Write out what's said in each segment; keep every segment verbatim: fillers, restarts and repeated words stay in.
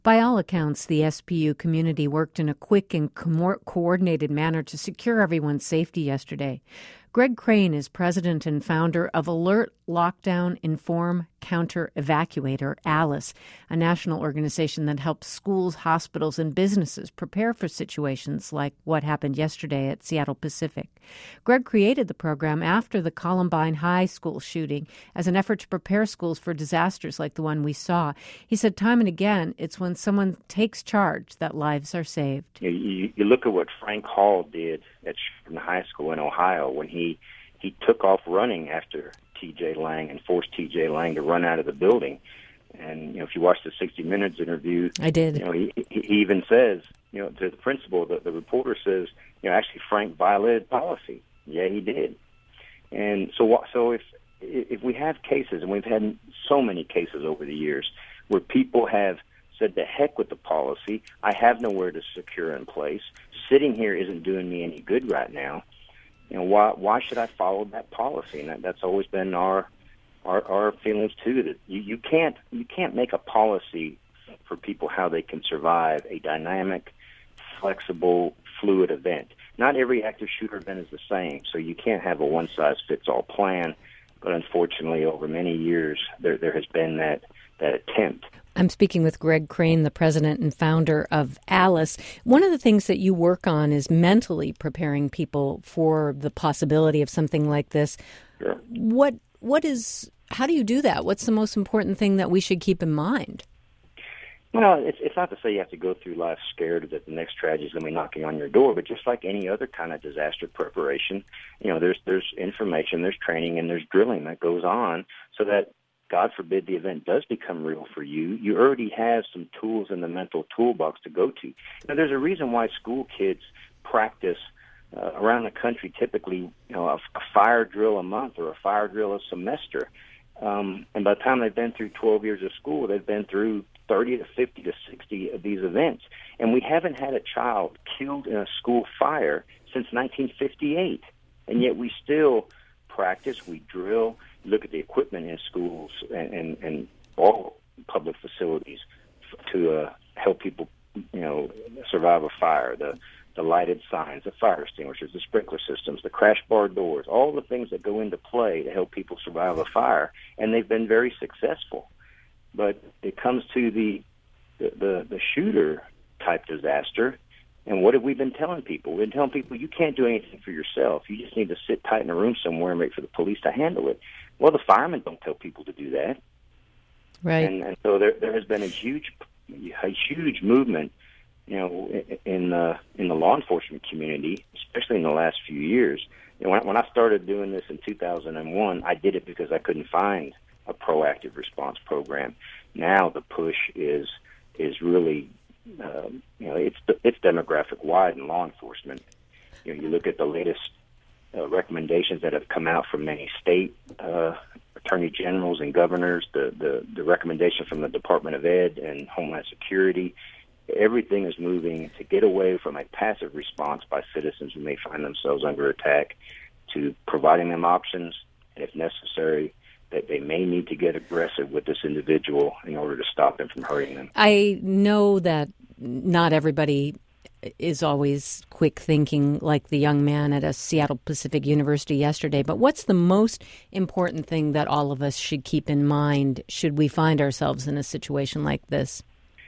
By all accounts, the S P U community worked in a quick and co- coordinated manner to secure everyone's safety yesterday. Greg Crane is president and founder of Alert Lockdown Inform Counter Evacuator, ALICE, a national organization that helps schools, hospitals, and businesses prepare for situations like what happened yesterday at Seattle Pacific. Greg created the program after the Columbine High School shooting as an effort to prepare schools for disasters like the one we saw. He said time and again, it's when someone takes charge that lives are saved. You, you, you look at what Frank Hall did at Sheridan High School in Ohio when he, he took off running after T J Lang and forced T J Lang to run out of the building. And, you know, if you watch the sixty minutes interview, I did. You know, he, he even says, you know, to the principal, the, the reporter says, you know, actually Frank violated policy. Yeah, he did. And so, so if if we have cases, and we've had so many cases over the years, where people have said, to heck with the policy, I have nowhere to secure in place, sitting here isn't doing me any good right now, you know, why why should I follow that policy? And that, that's always been our our, our feelings too. That you, you can't you can't make a policy for people how they can survive a dynamic, flexible, fluid event. Not every active shooter event is the same, so you can't have a one size fits all plan. But unfortunately, over many years, there there has been that that attempt. I'm speaking with Greg Crane, the president and founder of ALICE. One of the things that you work on is mentally preparing people for the possibility of something like this. Sure. What what is how do you do that? What's the most important thing that we should keep in mind? Well, it's, it's not to say you have to go through life scared that the next tragedy is going to be knocking on your door, but just like any other kind of disaster preparation, you know, there's there's information, there's training, and there's drilling that goes on so that, God forbid, the event does become real for you, you already have some tools in the mental toolbox to go to. Now, there's a reason why school kids practice uh, around the country typically, you know, a, a fire drill a month or a fire drill a semester. Um, and by the time they've been through twelve years of school, they've been through thirty to fifty to sixty of these events. And we haven't had a child killed in a school fire since nineteen fifty-eight. And yet we still practice, we drill, look at the equipment in schools and, and, and all public facilities to uh, help people, you know, survive a fire. The the lighted signs, the fire extinguishers, the sprinkler systems, the crash bar doors, all the things that go into play to help people survive a fire. And they've been very successful. But it comes to the the, the, the shooter-type disaster, and what have we been telling people? We've been telling people you can't do anything for yourself. You just need to sit tight in a room somewhere and wait for the police to handle it. Well, the firemen don't tell people to do that. Right. And, and so there, there has been a huge a huge movement, you know, in the, in the law enforcement community, especially in the last few years. You know, when, when I started doing this in two thousand one, I did it because I couldn't find a proactive response program. Now the push is is really, um, you know, it's it's demographic wide in law enforcement. You know, you look at the latest uh, recommendations that have come out from many state uh, attorney generals and governors, the, the the recommendation from the Department of Ed and Homeland Security. Everything is moving to get away from a passive response by citizens who may find themselves under attack to providing them options, and if necessary, that they may need to get aggressive with this individual in order to stop them from hurting them. I know that not everybody is always quick thinking like the young man at a Seattle Pacific University yesterday, but what's the most important thing that all of us should keep in mind should we find ourselves in a situation like this?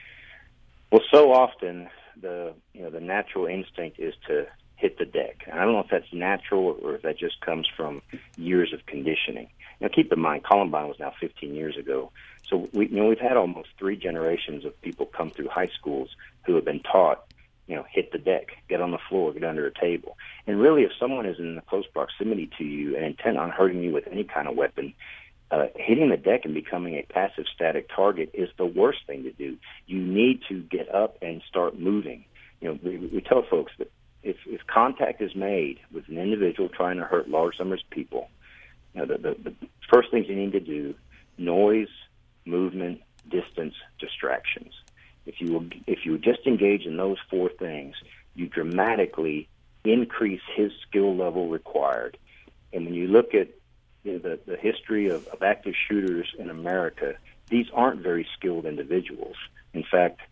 Well, so often the you know the natural instinct is to hit the deck. And I don't know if that's natural or if that just comes from years of conditioning. Now, keep in mind, Columbine was now fifteen years ago. So we, you know, we've had almost three generations of people come through high schools who have been taught, you know, hit the deck, get on the floor, get under a table. And really, if someone is in close proximity to you and intent on hurting you with any kind of weapon, uh, hitting the deck and becoming a passive static target is the worst thing to do. You need to get up and start moving. You know, we, we tell folks that if, if contact is made with an individual trying to hurt large numbers of people, you know, the, the, the first things you need to do, noise, movement, distance, distractions. If you will, if you just engage in those four things, you dramatically increase his skill level required. And when you look at you know, the, the history of, of active shooters in America, these aren't very skilled individuals. In fact,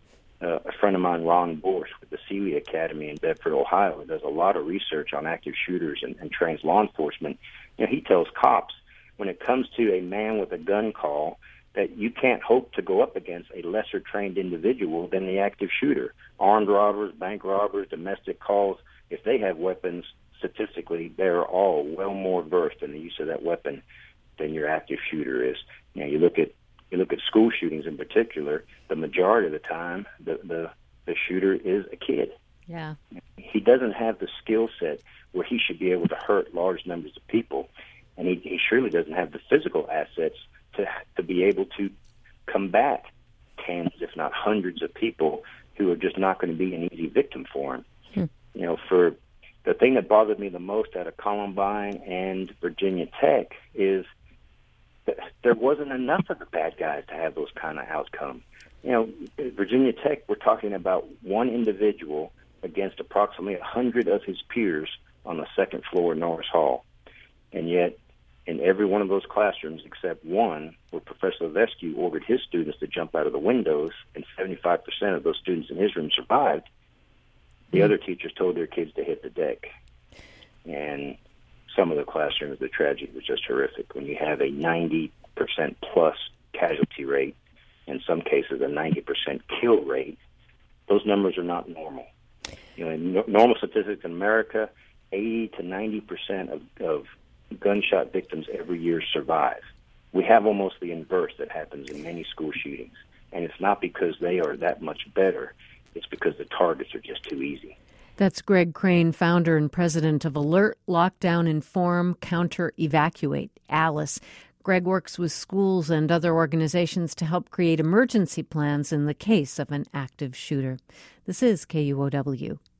uh, a friend of mine, Ron Borsch, with the Sealy Academy in Bedford, Ohio, who does a lot of research on active shooters and, and trains law enforcement. You know, he tells cops when it comes to a man with a gun call that you can't hope to go up against a lesser trained individual than the active shooter. Armed robbers, bank robbers, domestic calls, if they have weapons, statistically, they're all well more versed in the use of that weapon than your active shooter is. You know, you look at you look at school shootings in particular, the majority of the time, the the, the shooter is a kid. Yeah. He doesn't have the skill set where he should be able to hurt large numbers of people, and he, he surely doesn't have the physical assets to to be able to combat tens, if not hundreds, of people who are just not going to be an easy victim for him. Hmm. You know, for the thing that bothered me the most out of Columbine and Virginia Tech is that there wasn't enough of the bad guys to have those kind of outcomes. You know, Virginia Tech, we're talking about one individual against approximately a hundred of his peers on the second floor of Norris Hall, and yet in every one of those classrooms except one where Professor Levesque ordered his students to jump out of the windows, and seventy-five percent of those students in his room survived, the mm-hmm. other teachers told their kids to hit the deck. And some of the classrooms, the tragedy was just horrific. When you have a ninety percent plus casualty rate, in some cases a ninety percent kill rate, those numbers are not normal. You know, in no- normal statistics in America, eighty to ninety percent of, of gunshot victims every year survive. We have almost the inverse that happens in many school shootings, and it's not because they are that much better. It's because the targets are just too easy. That's Greg Crane, founder and president of Alert, Lockdown, Inform, Counter, Evacuate, ALICE. Greg works with schools and other organizations to help create emergency plans in the case of an active shooter. This is K U O W.